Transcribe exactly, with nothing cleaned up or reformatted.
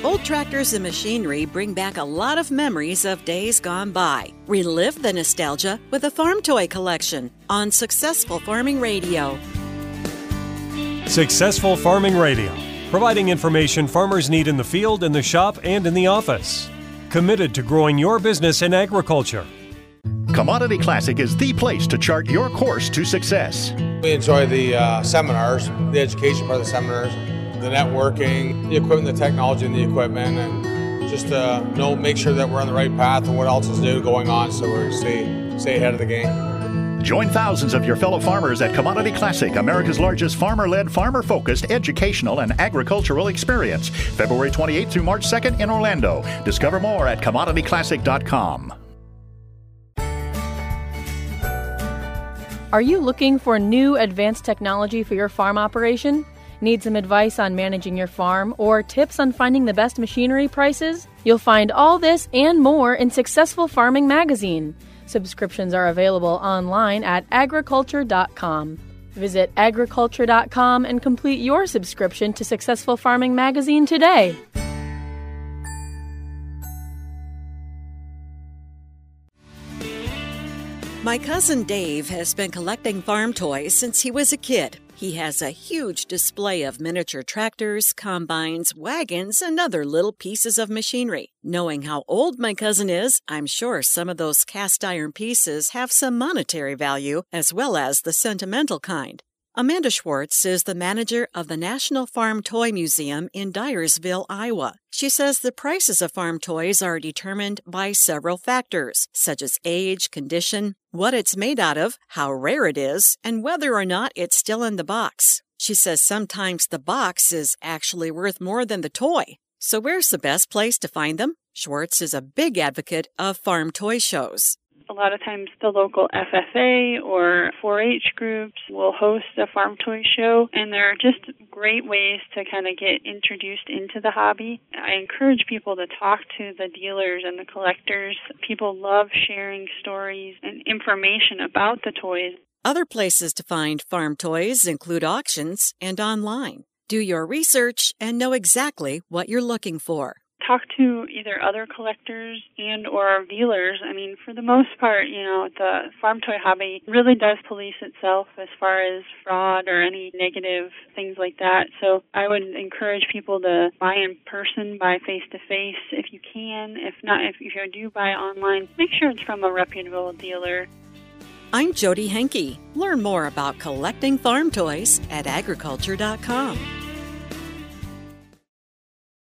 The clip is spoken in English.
Old tractors and machinery bring back a lot of memories of days gone by. Relive the nostalgia with a farm toy collection on Successful Farming Radio. Successful Farming Radio, providing information farmers need in the field, in the shop, and in the office. Committed to growing your business in agriculture. Commodity Classic is the place to chart your course to success. We enjoy the uh, seminars, the education part of the seminars, the networking, the equipment, the technology, and the equipment, and just uh, know, make sure that we're on the right path and what else is new going on, so we stay stay ahead of the game. Join thousands of your fellow farmers at Commodity Classic, America's largest farmer-led, farmer-focused educational and agricultural experience, February twenty-eighth through March second in Orlando. Discover more at commodity classic dot com. Are you looking for new advanced technology for your farm operation? Need some advice on managing your farm or tips on finding the best machinery prices? You'll find all this and more in Successful Farming Magazine. Subscriptions are available online at agriculture dot com. Visit agriculture dot com and complete your subscription to Successful Farming Magazine today. My cousin Dave has been collecting farm toys since he was a kid. He has a huge display of miniature tractors, combines, wagons, and other little pieces of machinery. Knowing how old my cousin is, I'm sure some of those cast iron pieces have some monetary value as well as the sentimental kind. Amanda Schwartz is the manager of the National Farm Toy Museum in Dyersville, Iowa. She says the prices of farm toys are determined by several factors, such as age, condition, what it's made out of, how rare it is, and whether or not it's still in the box. She says sometimes the box is actually worth more than the toy. So where's the best place to find them? Schwartz is a big advocate of farm toy shows. A lot of times the local F F A or four H groups will host a farm toy show, and there are just great ways to kind of get introduced into the hobby. I encourage people to talk to the dealers and the collectors. People love sharing stories and information about the toys. Other places to find farm toys include auctions and online. Do your research and know exactly what you're looking for. Talk to either other collectors and or dealers. I mean, for the most part, you know, the farm toy hobby really does police itself as far as fraud or any negative things like that. So I would encourage people to buy in person, buy face-to-face if you can. If not, if you do buy online, make sure it's from a reputable dealer. I'm Jody Henke. Learn more about collecting farm toys at agriculture dot com.